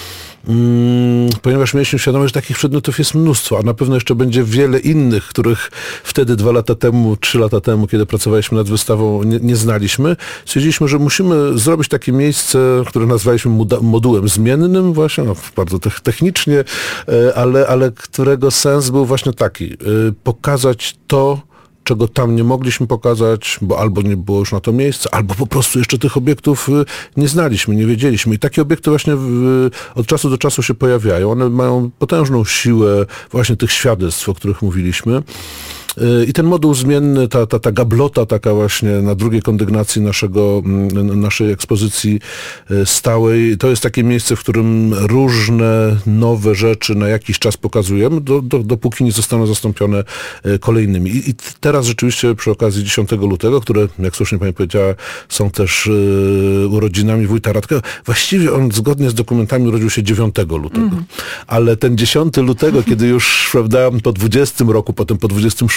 Mm, ponieważ mieliśmy świadomość, że takich przedmiotów jest mnóstwo, a na pewno jeszcze będzie wiele innych, których wtedy dwa lata temu, trzy lata temu, kiedy pracowaliśmy nad wystawą, nie, nie znaliśmy. Stwierdziliśmy, że musimy zrobić takie miejsce, które nazwaliśmy moda- modułem zmiennym właśnie, no, bardzo te- technicznie, ale, ale którego sens był właśnie taki, pokazać to, czego tam nie mogliśmy pokazać, bo albo nie było już na to miejsca, albo po prostu jeszcze tych obiektów nie znaliśmy, nie wiedzieliśmy. I takie obiekty właśnie w, od czasu do czasu się pojawiają. One mają potężną siłę właśnie tych świadectw, o których mówiliśmy. I ten moduł zmienny, ta, ta, ta gablota taka właśnie na drugiej kondygnacji naszego, naszej ekspozycji stałej, to jest takie miejsce, w którym różne nowe rzeczy na jakiś czas pokazujemy, do, do, dopóki nie zostaną zastąpione kolejnymi. I, I teraz rzeczywiście przy okazji dziesiątego lutego, które, jak słusznie Pani powiedziała, są też y, urodzinami wójta Radkego, właściwie on zgodnie z dokumentami urodził się dziewiątego lutego. Mm. Ale ten dziesiątego lutego, kiedy już, prawda, po dwudziestym roku, potem po dwudziestym szóstym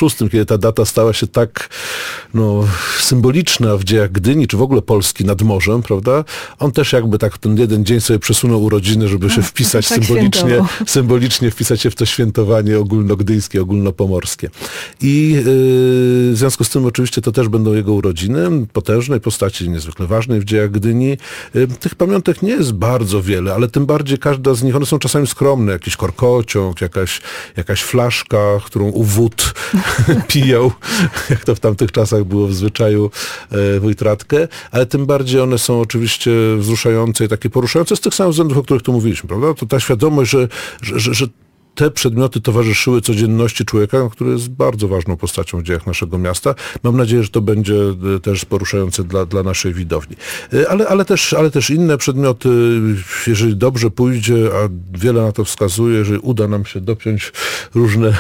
szóstym, kiedy ta data stała się tak no, symboliczna w dziejach Gdyni, czy w ogóle Polski nad morzem, prawda? On też jakby tak ten jeden dzień sobie przesunął urodziny, żeby się wpisać tak symbolicznie, symbolicznie wpisać się w to świętowanie ogólnogdyńskie, ogólnopomorskie. I yy, w związku z tym oczywiście to też będą jego urodziny, potężnej postaci, niezwykle ważnej w dziejach Gdyni. Yy, tych pamiątek nie jest bardzo wiele, ale tym bardziej każda z nich, one są czasami skromne, jakiś korkociąg, jakaś, jakaś flaszka, którą u wód pijał, jak to w tamtych czasach było w zwyczaju e, wójt Radke, ale tym bardziej one są oczywiście wzruszające i takie poruszające z tych samych względów, o których tu mówiliśmy, prawda? To ta świadomość, że, że, że, że te przedmioty towarzyszyły codzienności człowieka, który jest bardzo ważną postacią w dziejach naszego miasta. Mam nadzieję, że to będzie też poruszające dla, dla naszej widowni. Ale, ale, też, ale też inne przedmioty, jeżeli dobrze pójdzie, a wiele na to wskazuje, jeżeli uda nam się dopiąć różne,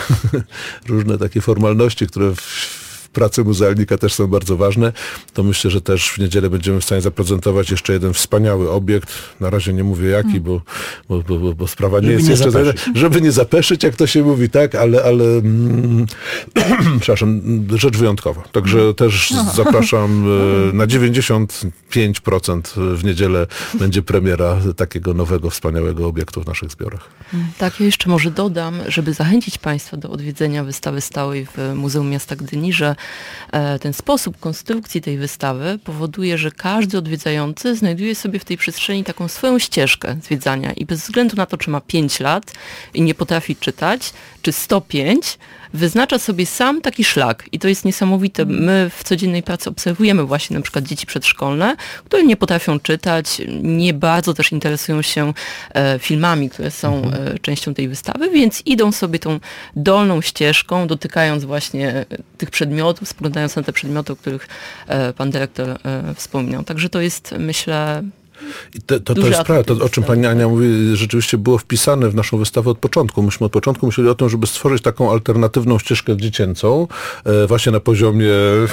różne takie formalności, które w pracy muzealnika też są bardzo ważne, to myślę, że też w niedzielę będziemy w stanie zaprezentować jeszcze jeden wspaniały obiekt. Na razie nie mówię jaki, bo, bo, bo, bo sprawa nie żeby jest nie jeszcze... zapeszyć. Żeby nie zapeszyć, jak to się mówi, tak, ale, ale mm, przepraszam, rzecz wyjątkowa. Także też zapraszam e, na dziewięćdziesiąt pięć procent w niedzielę będzie premiera takiego nowego, wspaniałego obiektu w naszych zbiorach. Tak, ja jeszcze może dodam, żeby zachęcić Państwa do odwiedzenia wystawy stałej w Muzeum Miasta Gdyni, że ten sposób konstrukcji tej wystawy powoduje, że każdy odwiedzający znajduje sobie w tej przestrzeni taką swoją ścieżkę zwiedzania i bez względu na to, czy ma pięć lat i nie potrafi czytać, czy sto pięć, wyznacza sobie sam taki szlak i to jest niesamowite. My w codziennej pracy obserwujemy właśnie na przykład dzieci przedszkolne, które nie potrafią czytać, nie bardzo też interesują się e, filmami, które są e, częścią tej wystawy, więc idą sobie tą dolną ścieżką, dotykając właśnie tych przedmiotów, spoglądając na te przedmioty, o których e, pan dyrektor e, wspominał. Także to jest, myślę, I te, to, to jest prawda, to o czym pani Ania mówi, rzeczywiście było wpisane w naszą wystawę od początku. Myśmy od początku myśleli o tym, żeby stworzyć taką alternatywną ścieżkę dziecięcą, e, właśnie na poziomie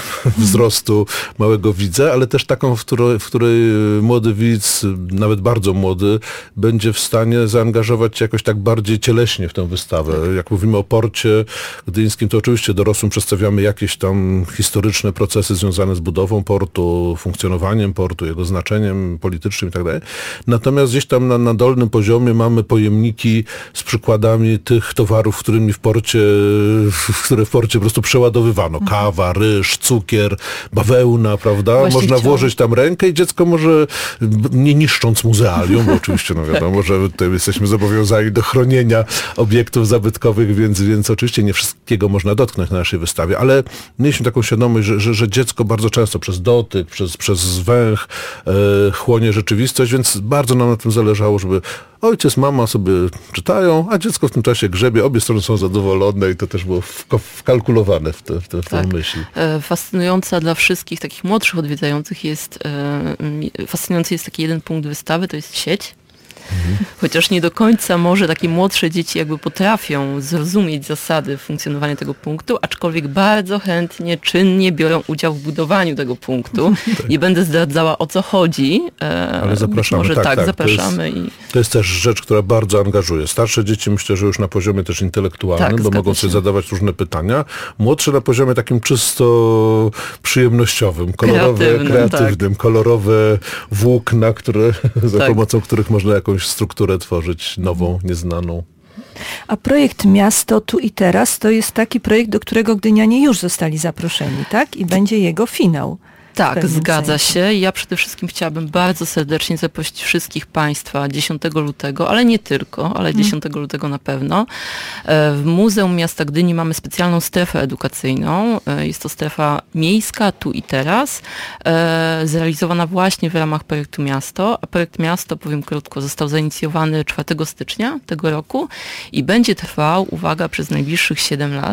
wzrostu małego widza, ale też taką, w której, w której młody widz, nawet bardzo młody, będzie w stanie zaangażować się jakoś tak bardziej cieleśnie w tę wystawę. Tak. Jak mówimy o porcie gdyńskim, to oczywiście dorosłym przedstawiamy jakieś tam historyczne procesy związane z budową portu, funkcjonowaniem portu, jego znaczeniem politycznym i tak dalej. Natomiast gdzieś tam na, na dolnym poziomie mamy pojemniki z przykładami tych towarów, którymi w porcie, które w porcie po prostu przeładowywano. Mhm. Kawa, ryż, cukier, bawełna, prawda? Właśnie Można chciałam. włożyć tam rękę i dziecko może, nie niszcząc muzealium, bo oczywiście, no wiadomo, że tutaj jesteśmy zobowiązani do chronienia obiektów zabytkowych, więc, więc oczywiście nie wszystkiego można dotknąć na naszej wystawie, ale mieliśmy taką świadomość, że, że, że dziecko bardzo często przez dotyk, przez, przez węch e, chłonie rzeczywistość, więc bardzo nam na tym zależało, żeby ojciec, mama sobie czytają, a dziecko w tym czasie grzebie, obie strony są zadowolone i to też było wkalkulowane w, te, w, te, w tę tak. myśl. Fascynująca dla wszystkich takich młodszych odwiedzających jest, fascynujący jest taki jeden punkt wystawy, to jest sieć. Mhm. Chociaż nie do końca może takie młodsze dzieci jakby potrafią zrozumieć zasady funkcjonowania tego punktu, aczkolwiek bardzo chętnie, czynnie biorą udział w budowaniu tego punktu. Tak. Nie będę zdradzała, o co chodzi. Ale zapraszamy. Może tak, tak, tak. zapraszamy. To jest, i... to jest też rzecz, która bardzo angażuje. Starsze dzieci myślę, że już na poziomie też intelektualnym, tak, bo mogą sobie zadawać różne pytania. Młodsze na poziomie takim czysto przyjemnościowym, kolorowe, kreatywnym, kreatywnym tak. kolorowe włókna, które, za tak. pomocą których można jakąś strukturę tworzyć nową, nieznaną. A projekt Miasto tu i teraz to jest taki projekt, do którego gdynianie już zostali zaproszeni, tak? I będzie jego finał. Tak, zgadza sensie. się. Ja przede wszystkim chciałabym bardzo serdecznie zaprosić wszystkich Państwa dziesiątego lutego, ale nie tylko, ale dziesiątego lutego na pewno. W Muzeum Miasta Gdyni mamy specjalną strefę edukacyjną. Jest to strefa miejska tu i teraz, zrealizowana właśnie w ramach projektu Miasto. A projekt Miasto, powiem krótko, został zainicjowany czwartego stycznia tego roku i będzie trwał, uwaga, przez najbliższych siedem lat.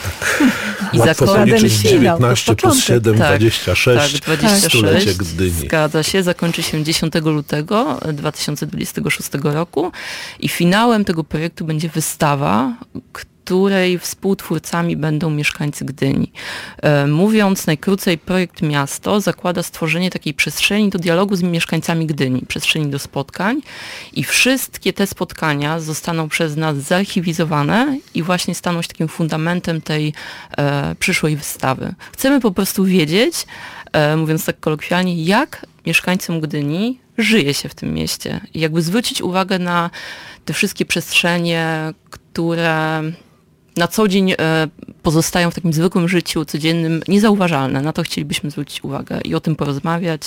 I zakończy się dziewiętnaście plus siedem, tak, dwadzieścia sześć, tak, dwadzieścia sześć, stulecie Gdyni. Zgadza się, zakończy się dziesiątego lutego dwa tysiące dwudziestego szóstego roku i finałem tego projektu będzie wystawa, której współtwórcami będą mieszkańcy Gdyni. Mówiąc najkrócej, projekt Miasto zakłada stworzenie takiej przestrzeni do dialogu z mieszkańcami Gdyni, przestrzeni do spotkań i wszystkie te spotkania zostaną przez nas zarchiwizowane i właśnie staną się takim fundamentem tej e, przyszłej wystawy. Chcemy po prostu wiedzieć, e, mówiąc tak kolokwialnie, jak mieszkańcom Gdyni żyje się w tym mieście i jakby zwrócić uwagę na te wszystkie przestrzenie, które na co dzień e, pozostają w takim zwykłym życiu codziennym niezauważalne. Na to chcielibyśmy zwrócić uwagę i o tym porozmawiać.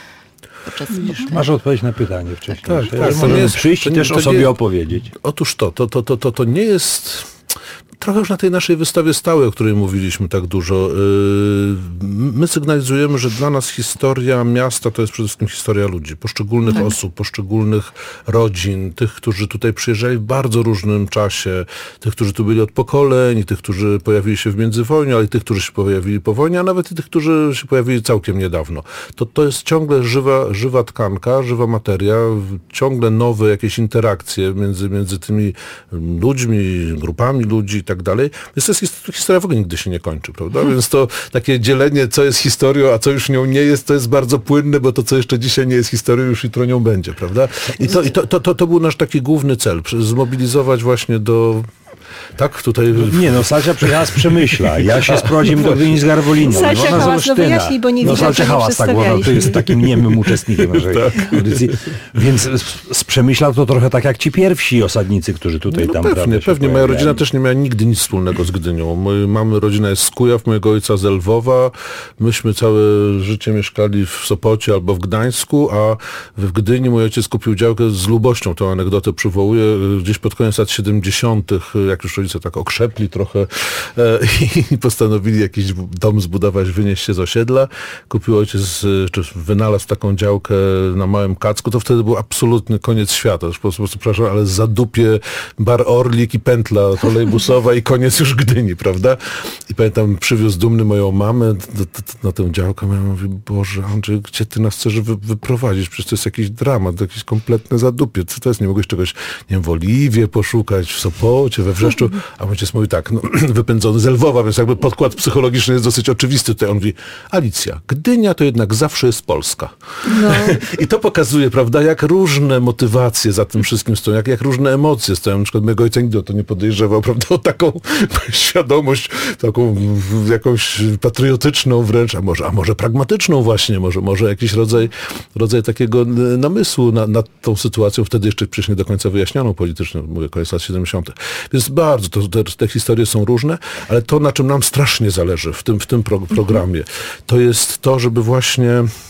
Masz odpowiedź na pytanie wcześniej. Tak, tak, tak, to nie jest, przyjść i też to o sobie nie, opowiedzieć. Otóż to, to, to, to, to, to nie jest... Trochę już na tej naszej wystawie stałej, o której mówiliśmy tak dużo, my sygnalizujemy, że dla nas historia miasta to jest przede wszystkim historia ludzi, poszczególnych tak. osób, poszczególnych rodzin, tych, którzy tutaj przyjeżdżali w bardzo różnym czasie, tych, którzy tu byli od pokoleń, tych, którzy pojawili się w międzywojniu, ale i tych, którzy się pojawili po wojnie, a nawet i tych, którzy się pojawili całkiem niedawno. To, to jest ciągle żywa, żywa tkanka, żywa materia, ciągle nowe jakieś interakcje między, między tymi ludźmi, grupami ludzi i tak dalej. Więc to jest historia w ogóle nigdy się nie kończy, prawda? Hmm. Więc to takie dzielenie, co jest historią, a co już nią nie jest, to jest bardzo płynne, bo to, co jeszcze dzisiaj nie jest historią, już jutro nią będzie, prawda? I to, i to, to, to, to był nasz taki główny cel, zmobilizować właśnie do... Tak, tutaj... Nie, no Sasia przyjechała z Przemyśla, ja się sprowadziłem do Gdyni z Garwoliną. Sasia hałas, no wyjaśnij, bo nie no, widać, Sasia hałas, tak, bo no, to jest takim niemym uczestnikiem naszej tak. audycji. Więc z, z Przemyśla to trochę tak jak ci pierwsi osadnicy, którzy tutaj no, tam... Pewnie, prawda, pewnie. Moja rodzina też nie miała nigdy nic wspólnego z Gdynią. Mojej mamy rodzina jest z Kujaw, mojego ojca z Lwowa. Myśmy całe życie mieszkali w Sopocie albo w Gdańsku, a w Gdyni mój ojciec kupił działkę z lubością. Tą anegdotę przywołuję. Gdzieś pod koniec lat siedemdziesiątych, jak już rodzice tak okrzepli trochę e, i postanowili jakiś dom zbudować, wynieść się z osiedla. Kupił ojciec, czy wynalazł taką działkę na Małym Kacku, to wtedy był absolutny koniec świata. Po prostu, przepraszam, ale zadupie bar Orlik i pętla trolejbusowa i koniec już Gdyni, prawda? I pamiętam, przywiózł dumny moją mamę do, do, na tę działkę. Ja mówię, Boże, Andrzej, gdzie ty nas chcesz wy, wyprowadzić? Przecież to jest jakiś dramat, jakieś kompletne zadupie. Co to jest? Nie mogłeś czegoś, nie wiem, w Oliwie poszukać, w Sopocie, we Wrzeszczu. A ojciec mówi tak, no, wypędzony z Lwowa, więc jakby podkład psychologiczny jest dosyć oczywisty. Tutaj on mówi, Alicja, Gdynia to jednak zawsze jest Polska. No. I to pokazuje, prawda, jak różne motywacje za tym wszystkim stoją, jak, jak różne emocje stoją. Na przykład mojego ojca nigdy o to nie podejrzewał, prawda, o taką świadomość, taką jakąś patriotyczną wręcz, a może, a może pragmatyczną właśnie, może, może jakiś rodzaj, rodzaj takiego namysłu nad, nad tą sytuacją, wtedy jeszcze przecież nie do końca wyjaśnioną politycznie, mówię, koniec lat siedemdziesiątych. Więc bardzo, to, te, te historie są różne, ale to, na czym nam strasznie zależy w tym, w tym pro, programie, to jest to, żeby właśnie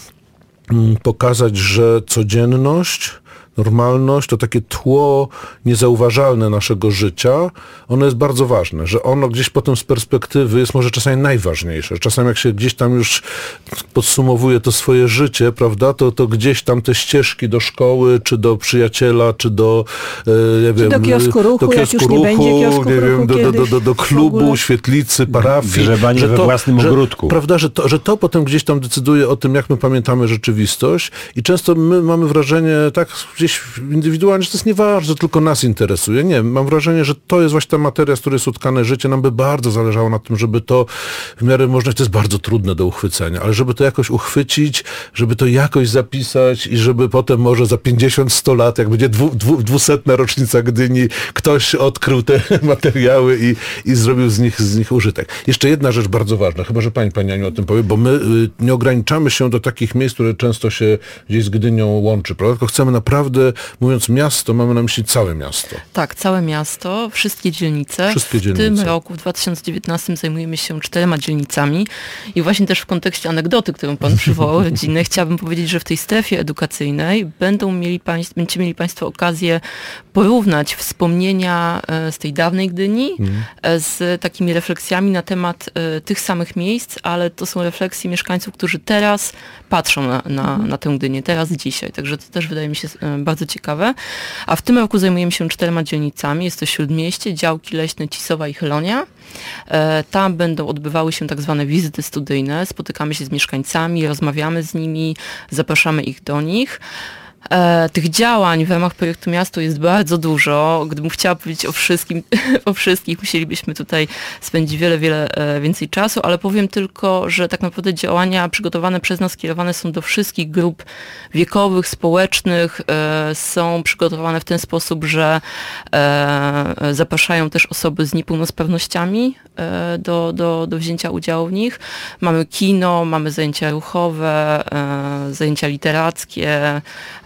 mm, pokazać, że codzienność, normalność, to takie tło niezauważalne naszego życia, ono jest bardzo ważne, że ono gdzieś potem z perspektywy jest może czasami najważniejsze. Czasami jak się gdzieś tam już podsumowuje to swoje życie, prawda, to, to gdzieś tam te ścieżki do szkoły, czy do przyjaciela, czy do nie czy wiem, do kiosku ruchu, do kiosku jak już ruchu, nie będzie kiosku nie ruchu wiem, do, do, do, do klubu, świetlicy, parafii. Grzebanie że we to, własnym że, ogródku. Prawda, że to, że to potem gdzieś tam decyduje o tym, jak my pamiętamy rzeczywistość i często my mamy wrażenie, tak gdzieś indywidualnie, że to jest nieważne, że tylko nas interesuje. Nie, mam wrażenie, że to jest właśnie ta materia, z której jest utkane życie. Nam by bardzo zależało na tym, żeby to w miarę można, to jest bardzo trudne do uchwycenia, ale żeby to jakoś uchwycić, żeby to jakoś zapisać i żeby potem może za pięćdziesiąt sto lat, jak będzie dwu, dwu, dwusetna rocznica Gdyni, ktoś odkrył te materiały i, i zrobił z nich, z nich użytek. Jeszcze jedna rzecz bardzo ważna, chyba że pani, pani Aniu o tym powie, bo my y, nie ograniczamy się do takich miejsc, które często się gdzieś z Gdynią łączy, prawda? Tylko chcemy naprawdę, mówiąc miasto, mamy na myśli całe miasto. Tak, całe miasto, wszystkie dzielnice. Wszystkie dzielnice. W tym roku, w dwa tysiące dziewiętnastym zajmujemy się czterema dzielnicami i właśnie też w kontekście anegdoty, którą pan przywołał, rodzinnej, chciałabym powiedzieć, że w tej strefie edukacyjnej będą mieli państw, będziecie mieli państwo okazję porównać wspomnienia z tej dawnej Gdyni mm. z takimi refleksjami na temat tych samych miejsc, ale to są refleksje mieszkańców, którzy teraz patrzą na, na, na tę Gdynię, teraz, dzisiaj. Także to też wydaje mi się bardzo ciekawe. A w tym roku zajmujemy się czterema dzielnicami. Jest to Śródmieście, działki leśne Cisowa i Chylonia. Tam będą odbywały się tak zwane wizyty studyjne. Spotykamy się z mieszkańcami, rozmawiamy z nimi, zapraszamy ich do nich. E, tych działań w ramach projektu Miasto jest bardzo dużo. Gdybym chciała powiedzieć o wszystkim, o wszystkich, musielibyśmy tutaj spędzić wiele, wiele e, więcej czasu, ale powiem tylko, że tak naprawdę działania przygotowane przez nas skierowane są do wszystkich grup wiekowych, społecznych. E, są przygotowane w ten sposób, że e, zapraszają też osoby z niepełnosprawnościami e, do, do, do wzięcia udziału w nich. Mamy kino, mamy zajęcia ruchowe, e, zajęcia literackie.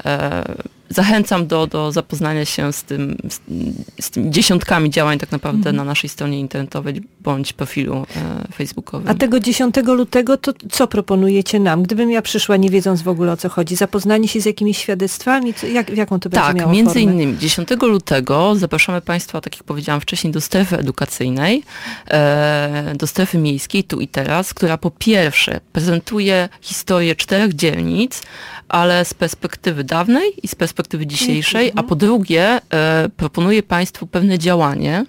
Zachęcam do, do zapoznania się z tym, z, z tymi dziesiątkami działań tak naprawdę mm. na naszej stronie internetowej bądź profilu e, facebookowym. A tego dziesiątego lutego to co proponujecie nam? Gdybym ja przyszła nie wiedząc w ogóle o co chodzi, zapoznanie się z jakimiś świadectwami, co, jak, jaką to będzie tak, miało Tak, między formę? innymi dziesiątego lutego zapraszamy Państwa, tak jak powiedziałam wcześniej, do strefy edukacyjnej, e, do strefy miejskiej tu i teraz, która po pierwsze prezentuje historię czterech dzielnic, ale z perspektywy dawnej i z perspektywy dzisiejszej, a po drugie e, proponuję Państwu pewne działanie.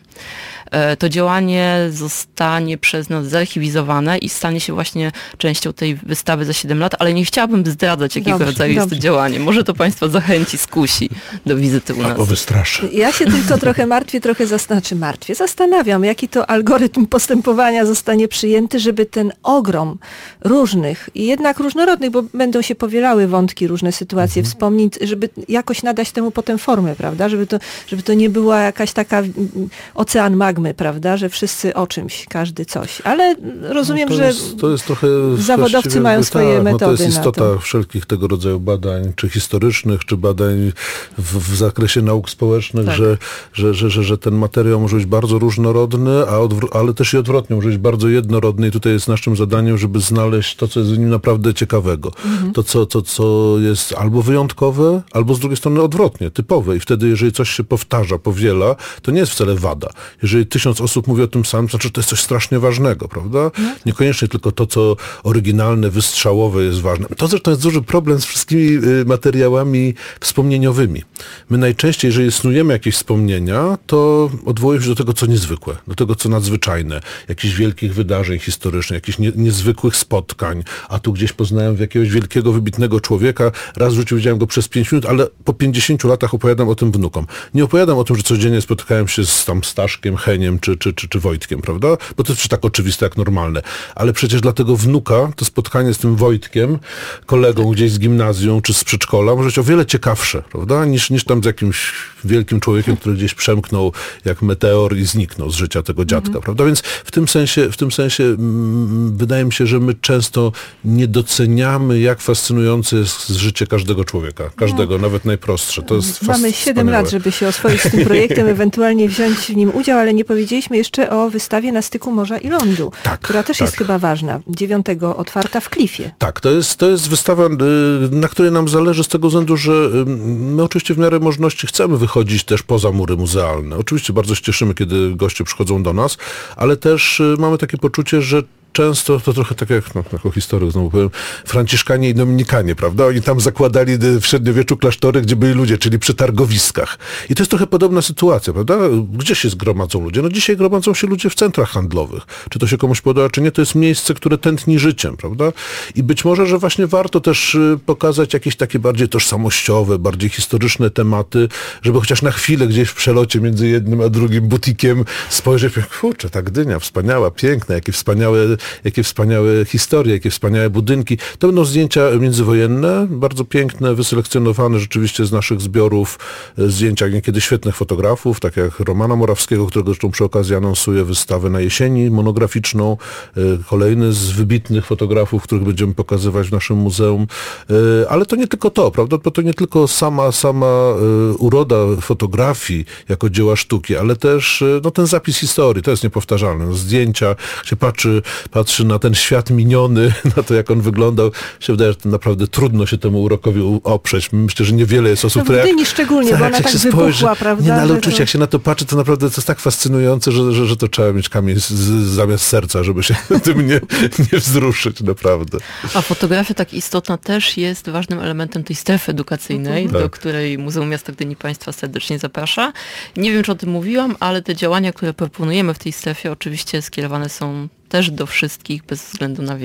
E, to działanie zostanie przez nas zarchiwizowane i stanie się właśnie częścią tej wystawy za siedem lat, ale nie chciałabym zdradzać, jakiego dobrze, rodzaju dobrze. jest to działanie. Może to Państwa zachęci, skusi do wizyty u nas. Albo wystraszy. Ja się tylko trochę martwię, trochę znaczy martwię, zastanawiam, jaki to algorytm postępowania zostanie przyjęty, żeby ten ogrom różnych i jednak różnorodnych, bo będą się powielały wątki, różne sytuacje, mhm. wspomnień, żeby jakoś nadać temu potem formę, prawda? Żeby to, żeby to nie była jakaś taka ocean magmy, prawda? Że wszyscy o czymś, każdy coś. Ale rozumiem, no to że jest, to jest trochę zawodowcy mają swoje tak, metody no to jest istota na to. wszelkich tego rodzaju badań, czy historycznych, czy badań w, w zakresie nauk społecznych, tak. że, że, że, że, że ten materiał może być bardzo różnorodny, a odwr- ale też i odwrotnie, może być bardzo jednorodny i tutaj jest naszym zadaniem, żeby znaleźć to, co jest w nim naprawdę ciekawego. Mhm. To, co, to, co jest albo wyjątkowe, albo z drugiej strony odwrotnie, typowe. I wtedy, jeżeli coś się powtarza, powiela, to nie jest wcale wada. Jeżeli tysiąc osób mówi o tym samym, to znaczy, że to jest coś strasznie ważnego, prawda? No. Niekoniecznie tylko to, co oryginalne, wystrzałowe jest ważne. To zresztą jest duży problem z wszystkimi y, materiałami wspomnieniowymi. My najczęściej, jeżeli snujemy jakieś wspomnienia, to odwołujemy się do tego, co niezwykłe, do tego, co nadzwyczajne, jakichś wielkich wydarzeń historycznych, jakichś nie, niezwykłych spotkań, a tu gdzieś poznałem jakiegoś wielkiego, wybitnego człowieka, raz w życiu widziałem go przez pięć minut, ale po pięćdziesięciu latach opowiadam o tym wnukom. Nie opowiadam o tym, że codziennie spotykałem się z tam Staszkiem, Heniem czy, czy, czy, czy Wojtkiem, prawda? Bo to jest tak oczywiste jak normalne. Ale przecież dla tego wnuka to spotkanie z tym Wojtkiem, kolegą gdzieś z gimnazjum czy z przedszkola, może być o wiele ciekawsze, prawda? Niż, niż tam z jakimś wielkim człowiekiem, który gdzieś przemknął jak meteor i zniknął z życia tego dziadka, mhm. prawda? Więc w tym sensie, w tym sensie mm, wydaje mi się, że my często nie doceniamy, jak fascynujące jest życie każdego człowieka. Każdego, no. nawet najprostsze. To jest Mamy siedem lat, żeby się oswoić z tym projektem, ewentualnie wziąć w nim udział, ale nie powiedzieliśmy jeszcze o wystawie Na styku morza i lądu, tak, która też tak. jest chyba ważna. dziewiątego otwarta w Klifie. Tak, to jest, to jest wystawa, na której nam zależy z tego względu, że my oczywiście w miarę możliwości chcemy wychodzić też poza mury muzealne. Oczywiście bardzo się cieszymy, kiedy goście przychodzą do nas, ale też mamy takie poczucie, że często to trochę tak jak, no, jako historyk znowu powiem, Franciszkanie i Dominikanie, prawda? Oni tam zakładali w średniowieczu klasztory, gdzie byli ludzie, czyli przy targowiskach. I to jest trochę podobna sytuacja, prawda? Gdzie się zgromadzą ludzie? No dzisiaj gromadzą się ludzie w centrach handlowych. Czy to się komuś podoba, czy nie, to jest miejsce, które tętni życiem, prawda? I być może, że właśnie warto też pokazać jakieś takie bardziej tożsamościowe, bardziej historyczne tematy, żeby chociaż na chwilę gdzieś w przelocie między jednym a drugim butikiem spojrzeć, kurczę, ta Gdynia, wspaniała, piękna, jakie wspaniałe jakie wspaniałe historie, jakie wspaniałe budynki. To będą zdjęcia międzywojenne, bardzo piękne, wyselekcjonowane rzeczywiście z naszych zbiorów zdjęcia niekiedy świetnych fotografów, tak jak Romana Morawskiego, którego zresztą przy okazji anonsuje wystawę na jesieni monograficzną. Kolejny z wybitnych fotografów, których będziemy pokazywać w naszym muzeum. Ale to nie tylko to, prawda? Bo to nie tylko sama, sama uroda fotografii jako dzieła sztuki, ale też no, ten zapis historii, to jest niepowtarzalne. Zdjęcia, się patrzy patrzy na ten świat miniony, na to, jak on wyglądał, się wydaje, że to naprawdę trudno się temu urokowi oprzeć. Myślę, że niewiele jest osób, no, które... W Gdyni szczególnie, tak, bo ona tak wybuchła, spojrzy, prawda? Nie, no, ale to... oczywiście, jak się na to patrzy, to naprawdę to jest tak fascynujące, że, że, że to trzeba mieć kamień z, z, zamiast serca, żeby się tym nie, nie wzruszyć, naprawdę. A fotografia tak istotna też jest ważnym elementem tej strefy edukacyjnej, tak. do której Muzeum Miasta Gdyni Państwa serdecznie zaprasza. Nie wiem, czy o tym mówiłam, ale te działania, które proponujemy w tej strefie, oczywiście skierowane są też do wszystkich, bez względu na wiek.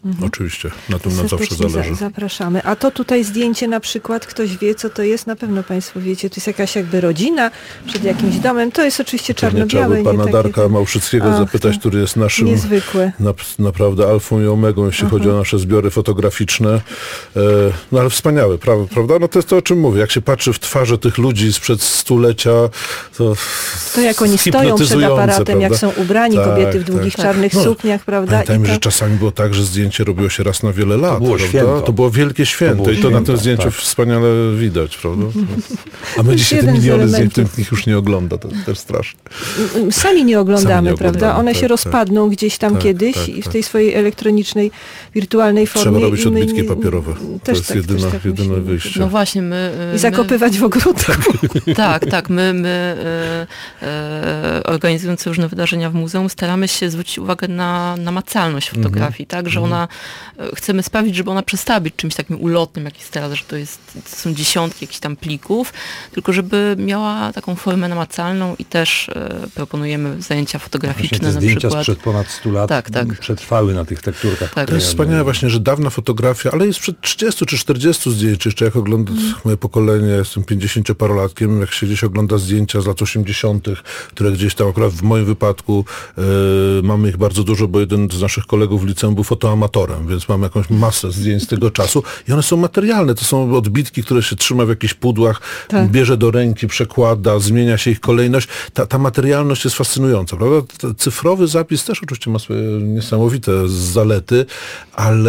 Mhm. Oczywiście, na tym nam zawsze Serdecznie zależy. za- Zapraszamy. A to tutaj zdjęcie na przykład, ktoś wie, co to jest, na pewno Państwo wiecie, to jest jakaś jakby rodzina przed jakimś domem, to jest oczywiście To nie trzeba czarno-białe. by pana takie- Darka Małszyckiego Ach, zapytać, to który jest naszym niezwykłe. na, naprawdę alfą i omegą, jeśli chodzi o nasze zbiory fotograficzne. E, no ale wspaniałe, pra, prawda? No to jest to, o czym mówię. Jak się patrzy w twarze tych ludzi sprzed stulecia, to To jak oni stoją przed hipnotyzujące, aparatem, jak prawda? są ubrani, Tak, kobiety w tak. długich czarnych No, sukniach, prawda? Pamiętajmy, I to... że czasami było tak, że zdjęcie robiło się raz na wiele lat. było prawda? święto. To było wielkie święto było i to na święto, tym zdjęciu tak. wspaniale widać, prawda? A my jest dzisiaj te jeden z miliony zdjęć, elementów. których już nie ogląda, to też straszne. Sami nie oglądamy, Sami nie prawda? oglądamy, One tak, się tak. rozpadną gdzieś tam Tak, kiedyś tak, i w tak. tej swojej elektronicznej, wirtualnej formie. Trzeba robić i my odbitki nie- papierowe. To Też jest tak, jedyna, też tak jedyne myślimy. wyjście. No właśnie, my... y, I my- zakopywać w ogródku. Tak, tak. My, my e, e, organizując różne wydarzenia w muzeum, staramy się zwrócić uwagę na namacalność fotografii, tak, że ona, e, chcemy sprawić, żeby ona przestała być czymś takim ulotnym, jak jest teraz, że to, jest, to są dziesiątki jakichś tam plików, tylko żeby miała taką formę namacalną i też e, proponujemy zajęcia Właśnie fotograficzne te na zdjęcia przykład. sprzed ponad stu lat Tak, tak. przetrwały na tych tekturkach. Tak. To jest wspaniałe właśnie, że dawna fotografia, ale jest przed trzydziestu czy czterdziestu zdjęć, jeszcze jak ogląda moje pokolenie, ja jestem pięćdziesięcioparolatkiem, jak się gdzieś ogląda zdjęcia z lat osiemdziesiątych, które gdzieś tam, akurat w moim wypadku e, mamy ich bardzo dużo, bo jeden z naszych kolegów w liceum był fotoamatorem, więc mam jakąś masę zdjęć z tego czasu i one są materialne, to są odbitki, które się trzyma w jakichś pudłach, Tak. bierze do ręki, przekłada, zmienia się ich kolejność. Ta, ta materialność jest fascynująca, prawda? T- Cyfrowy zapis też oczywiście ma swoje niesamowite zalety, ale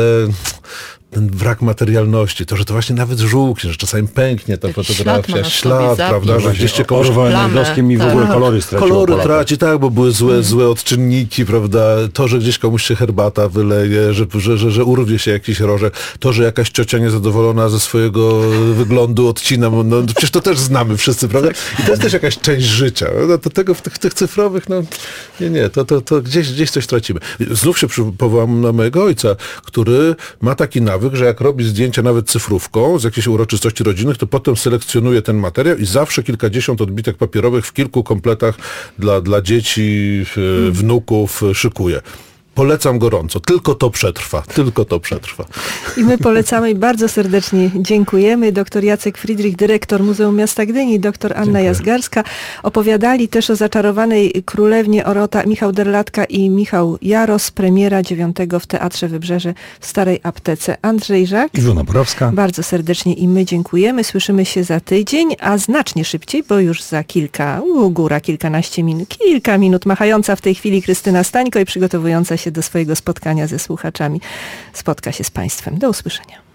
ten brak materialności, to, że to właśnie nawet żółknie, że czasami pęknie ta Jakiś fotografia, ślad ma na ślad, sobie, zapis. prawda, że gdzieś cię komuś Orwell Plamę, Najdowskim i w tak. ogóle kolory straciło. po kolory latach. traci, tak, bo były złe, złe odczynniki, prawda, to, że gdzieś komuś się herbata wyleje, że, że, że, że urwie się jakiś rożek, to, że jakaś ciocia niezadowolona ze swojego wyglądu odcina, no przecież to też znamy wszyscy, prawda, i to jest też jakaś część życia, no, to tego w tych, tych cyfrowych, no nie, nie, to, to, to gdzieś, gdzieś coś tracimy. Znów się przy- powołam na mojego ojca, który ma taki nawyk, że jak robi zdjęcia nawet cyfrówką z jakiejś uroczystości rodzinnych, to potem selekcjonuje ten materiał i zawsze kilkadziesiąt odbitek papierowych w kilku kompletach dla, dla dzieci, e, wnuków e, szykuje. Polecam gorąco. Tylko to przetrwa. Tylko to przetrwa. I my polecamy i bardzo serdecznie dziękujemy. Doktor Jacek Friedrich, dyrektor Muzeum Miasta Gdyni, doktor Anna Jazgarska opowiadali też o zaczarowanej królewnie Orota Michał Derlatka i Michał Jaros. Premiera dziewiątego w Teatrze Wybrzeże w Starej Aptece. Andrzej Żak. Iwona Borowska. Bardzo serdecznie i my dziękujemy. Słyszymy się za tydzień, a znacznie szybciej, bo już za kilka, u, góra kilkanaście minut, kilka minut machająca w tej chwili Krystyna Stańko i przygotowująca się do swojego spotkania ze słuchaczami spotka się z Państwem. Do usłyszenia.